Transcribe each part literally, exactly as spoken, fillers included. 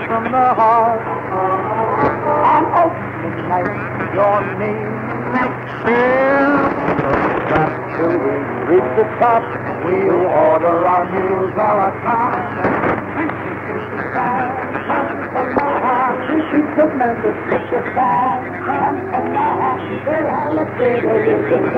from the heart. And opening night, your name next year. Till we reach the top, we'll order our meals a la carte. She's a Memphis, it's a fire, and now they're all a bit of a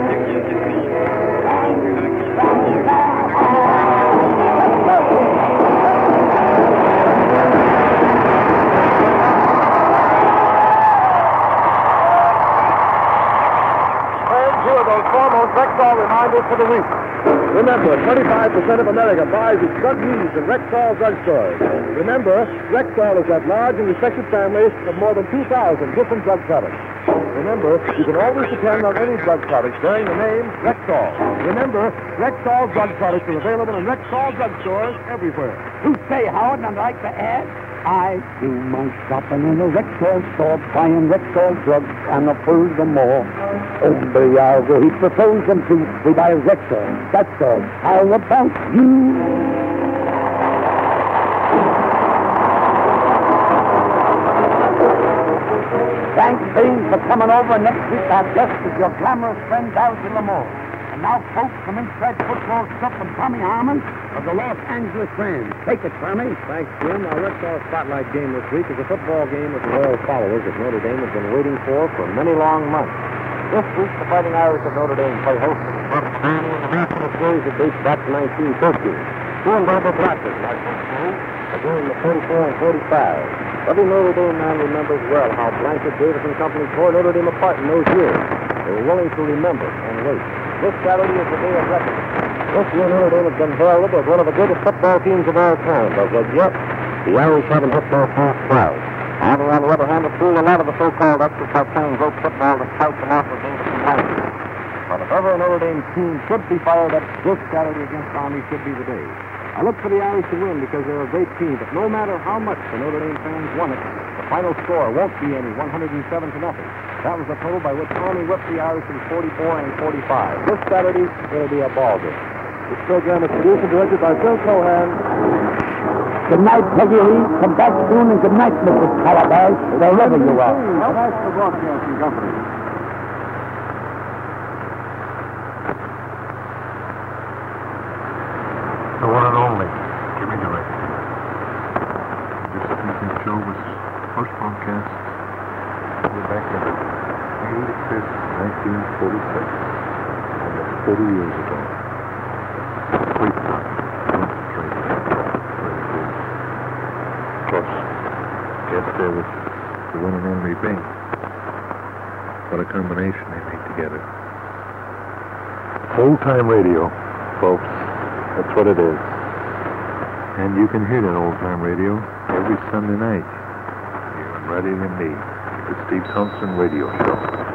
those foremost Rexall reminders for the week. Remember, twenty-five percent of America buys its drug used in Rexall drugstores. Remember, Rexall has got large and respected families of more than two thousand different drug products. Remember, you can always depend on any drug products bearing the name Rexall. Remember, Rexall drug products are available in Rexall drugstores everywhere. You say, Howard, and I'd like to add, I do my shopping in a Rexall store, buying Rexall drugs, and approve them all. Hombre, algo, he prefers them to we buy Rexall. That's all. How about you? Thanks, Bean, for coming over. Next week our guest is your glamorous friend, Algy Lamore. And now, folks, from inside Football Stuff and Tommy Harmon of the Los Angeles Rams. Take it, Tommy. Thanks, Jim. Our Rexall Spotlight game this week is a football game that the loyal followers of Notre Dame have been waiting for for many long months. This week, the Fighting Irish of Notre Dame play host to the first time in the national series that dates back to nineteen thirteen. Two and Barbara Blackford, like are doing the forty-four and forty-five. Every Notre Dame man remembers well how Blanchard Davis and company tore Notre Dame apart in those years. They were willing to remember and wait. This Saturday is the day of reckoning. This year, Notre Dame has been heralded as one of the greatest football teams of all time, but as yet, the Irish haven't hit their first crowd. However, on the other hand, it fooled a lot of the so-called experts out playing rope football to tout them off as dangerous competitors. But if ever a Notre Dame team should be fired up, this Saturday against Army should be the day. I look for the Irish to win because they're a great team, but no matter how much the Notre Dame fans won it, the final score won't be any one hundred seven to nothing. That was the total by which Army whipped the Irish in forty-four and forty-five. This Saturday, it'll be a ball game. This program is produced and directed by Phil Cohan. Good night, Peggy Lee. Come back soon, and good night, Missus Calabash, wherever you are. That's the broadcasting company. The one and only Jimmy Durante. This evening's show was first broadcast way back in the eighty-fifth, nineteen forty-six. And that's forty years ago. Sweet stuff. Concentrated. Really good. Of course, guess there was the one and only Bing. What a combination they made together. Old-time radio, folks. That's what it is. And you can hear that old-time radio every Sunday night here on Ready to Me, the Steve Thompson Radio Show.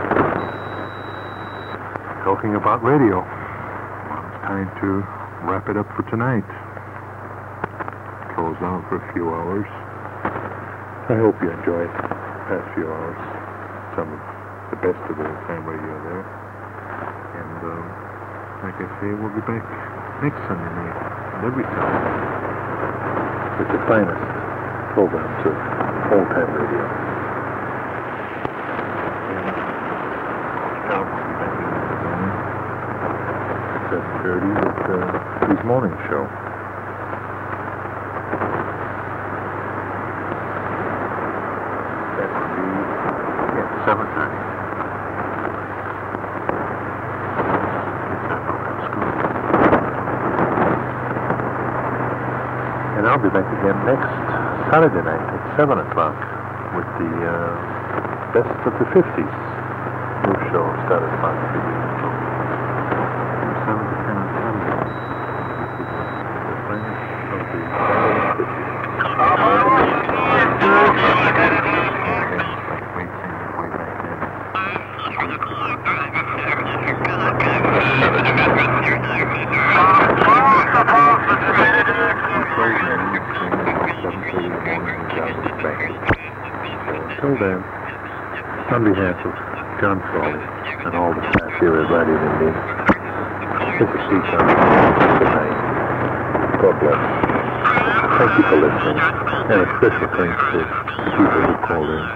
Talking about radio, well, it's time to wrap it up for tonight. Close out for a few hours. I hope you enjoyed the past few hours. Some of the best of old-time radio there. And, um, like I say, we'll be back next Sunday night and every Sunday with the finest programs of old-time radio. And now we'll be back in the morning at seven thirty with uh, his morning show. That will be at seven thirty. And I'll be back again next Saturday night at seven o'clock with the uh, best of the fifties. New show started about three weeks ago. From seven to ten on Sunday. The finest of the fifties. Like great singers way back then. Until then, on behalf of John Frawley and all the staff here at Radio M D, this is Steve Thompson. Good night. God bless. Thank you for listening. And a special thanks to people who called in.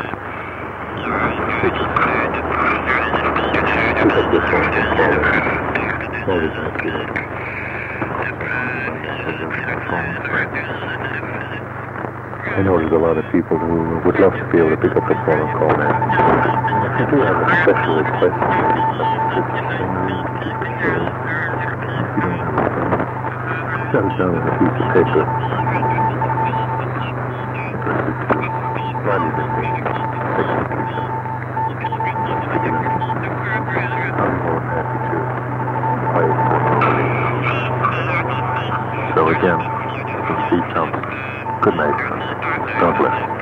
Pick up this phone and call in. Always nice to hear. I know there's a lot of people who would love to be able to pick up the phone and call in. And if you do have a special request, maybe something to you don't have a phone, jot it down on a piece of paper. Address it to Ronnie Vinny, Section three seven. Stick it in. I'm more than happy to buy it for you. So again, from Steve Thompson, good night. God bless.